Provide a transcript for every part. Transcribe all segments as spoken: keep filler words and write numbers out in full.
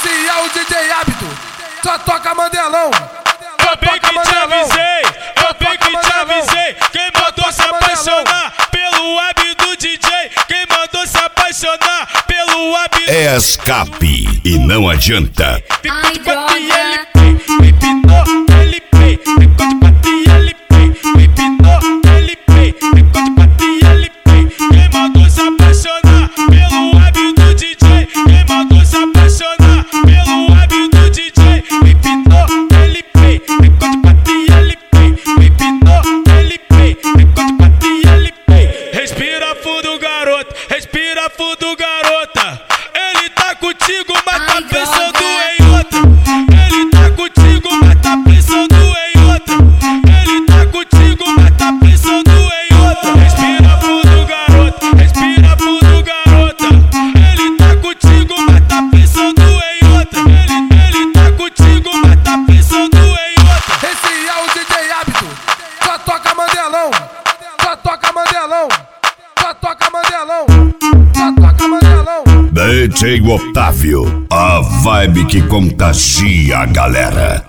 Esse é o D J Hábito, só toca Mandelão. Eu bem que te avisei, eu bem que te avisei. Quem mandou se apaixonar pelo hábito do D J? Quem mandou se apaixonar pelo hábito? É escape e não adianta. Ficou de quatro e ele pei, me pinou, ele pei. Ficou de quatro e ele pei, me pinou, ele pei. Ficou de quatro e ele pei. Quem mandou se apaixonar pelo hábito do D J? Quem mandou se apaixonar pelo hábito do D J? Me pinou, ele pei. Ficou de quatro e ele pei, me pinou, ele pei. Ficou de quatro e ele pei. Respira fundo, garoto, respira fundo, garota. Ele tá contigo, mas tá pensando em outra. Ele tá contigo, mas tá pensando em outra. Ele tá contigo, mas tá pensando em outra. Respira fundo, garoto, respira fundo, garota. Ele tá contigo, mas tá pensando em outra. Ele, ele tá contigo, mas tá pensando em outra. Esse é o D J Hábito, só toca Mandelão. Só toca Mandelão. Só toca Mandelão. Só toca Mandelão. D J Otávio, a vibe que contagia a galera.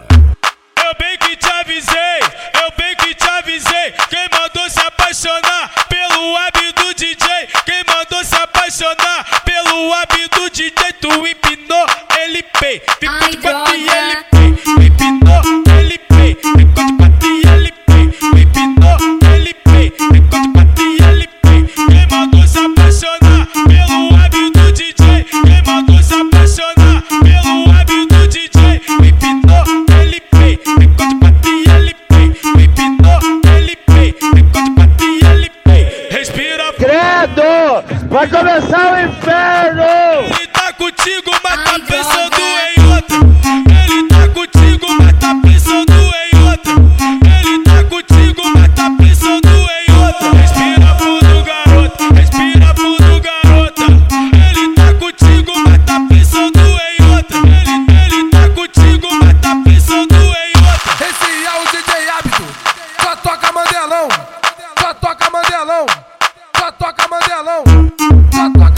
Eu bem que te avisei, eu bem que te avisei. Quem mandou se apaixonar pelo hábito do D J? Quem mandou se apaixonar pelo hábito do D J? Tu empinou, ele pei. Ficou de quatro e ele pei. Me empinou, ele pei. Ficou de quatro e ele pei. Me empinou, ele pei. Ficou de quatro e ele pei. Quem mandou se apaixonar pelo hábito do D J? Quem mandou se apaixonar pelo hábito do D J? Me empinou, ele pei. Ficou de quatro e ele pei. Me empinou, ele pei. Ficou de quatro e ele pei. Respira, credo! Vai começar o inferno! ele tá contigo, mas tá pensando em outra. Ele tá contigo, mas tá pensando em outra. Ele tá contigo, mas tá pensando em outra. Respira fundo, garoto, respira fundo, garota. Ele tá contigo, mas tá pensando em outra. Ele, ele tá contigo, mas tá pensando em outra. Esse é o D J Hábito, só toca Mandelão. Só toca Mandelão. Só toca Mandelão. Só toca